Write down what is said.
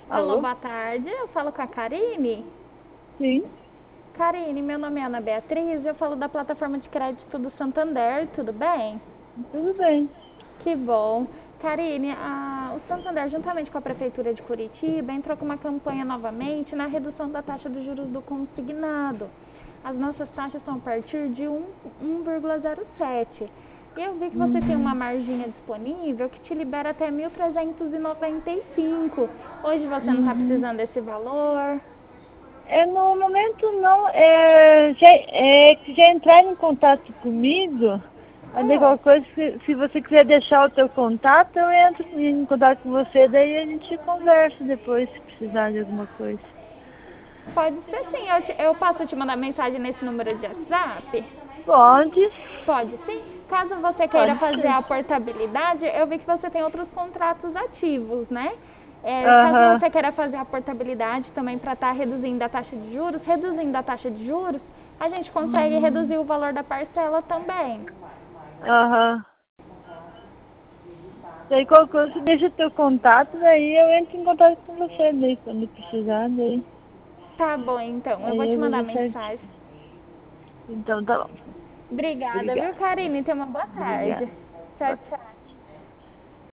Alô, Alô? boa tarde. Eu falo com a Karine. Sim, Karine, meu nome é Ana Beatriz. Eu falo da plataforma de crédito do Santander. Tudo bem? tudo bem. Que bom. Karine, o Santander, juntamente com a Prefeitura de Curitiba, entrou com uma campanha novamente na redução da taxa de juros do consignado. As nossas taxas são a partir de 1,07. E eu vi que você tem uma Uhum. marginha disponível que te libera até 1.395. Hoje você não está Uhum. precisando desse valor? No momento não, que já entraram em contato comigo, mas daí Ah, qualquer coisa, se você quiser deixar o teu contato, eu entro em contato com você, daí a gente conversa depois, se precisar de alguma coisa. pode ser sim. Eu posso te mandar mensagem nesse número de WhatsApp? Pode, Pode sim. Caso você queira pode fazer ser. a portabilidade, eu vi que você tem outros contratos ativos, né? Caso Aham. você queira fazer a portabilidade também para estar reduzindo a taxa de juros, a gente consegue Uhum. reduzir o valor da parcela também. Aham. Daí qualquer coisa, deixa o teu contato, daí eu entro em contato com você, daí quando precisar, daí. Tá bom, então. Eu vou Aí te eu mandar vejo certinho. mensagem. Então tá bom. Obrigada, viu, Obrigada. Karine? Tenha uma boa tarde. Obrigada. Tchau, tchau.